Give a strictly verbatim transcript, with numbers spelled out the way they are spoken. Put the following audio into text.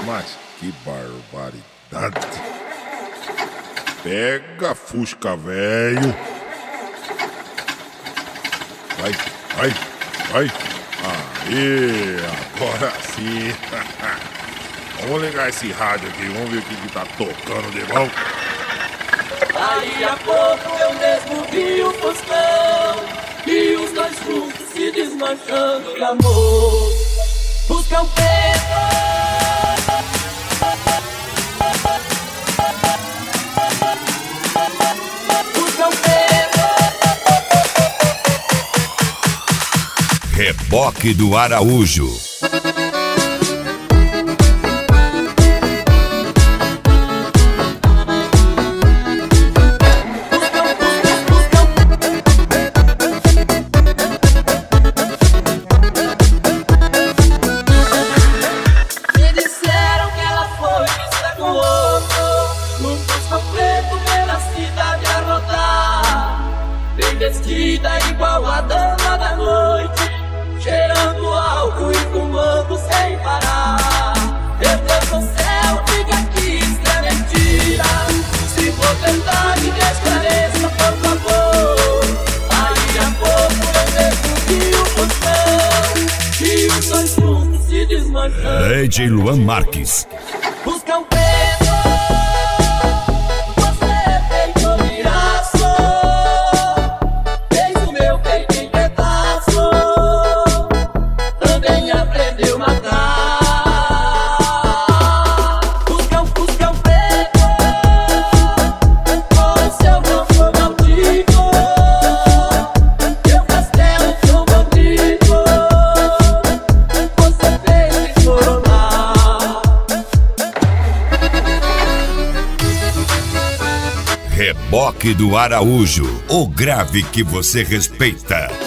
Mas que barbaridade. Pega, Fusca velho. Vai, vai, vai. Aê, agora sim. Vamos ligar esse rádio aqui, vamos ver o que, que tá tocando de bom. Aí a pouco eu mesmo vi o Fuscão e os dois juntos se desmanchando de amor. Fuscão preto, Fuscão preto. Reboque do Araújo. Vestida igual a dama da noite, cheirando álcool e fumando sem parar. Meu Deus do céu, diga que isso é mentira. Se for verdade, me esclareça, por favor. Aí a pouco eu mesmo vi o Fuscão e os dois juntos se desmanchando. D J Luan Marques. Fuscão preto, Reboque do Araújo, o grave que você respeita.